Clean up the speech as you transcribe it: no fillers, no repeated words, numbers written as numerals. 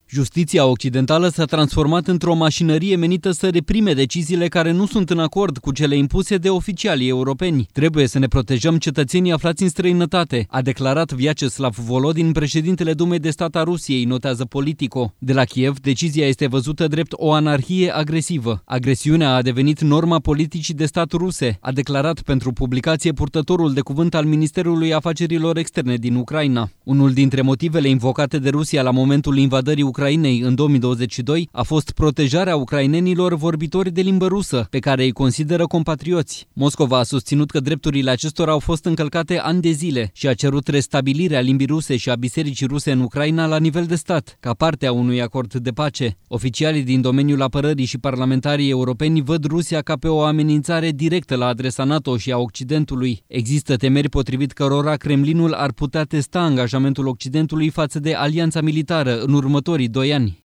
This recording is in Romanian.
Justiția occidentală s-a transformat într-o mașinărie menită să reprime deciziile care nu sunt în acord cu cele impuse de oficialii europeni. Trebuie să ne protejăm cetățenii aflați în străinătate, a declarat Vyacheslav Volodin, președintele Dumei de Stat a Rusiei, notează Politico. De la Kiev, decizia este văzută drept o anarhie agresivă. Agresiunea a devenit norma politicii de stat ruse, a declarat pentru publicație purtătorul de cuvânt al Ministerului Afacerilor Externe din Ucraina. Unul dintre motivele invocate de Rusia la momentul invadării Ucrainei în 2022 a fost protejarea ucrainenilor vorbitori de limbă rusă, pe care îi consideră compatrioți. Moscova a susținut că drepturile acestora au fost încălcate ani de zile și a cerut restabilirea limbii ruse și a bisericii ruse în Ucraina la nivel de stat, ca parte a unui acord de pace. Oficialii din domeniul apărării și parlamentarii europeni văd Rusia ca pe o amenințare directă la adresa NATO și a Occidentului. Există temeri potrivit cărora Kremlinul ar putea testa angajamentul Occidentului față de alianța militară în următorii 2 ani.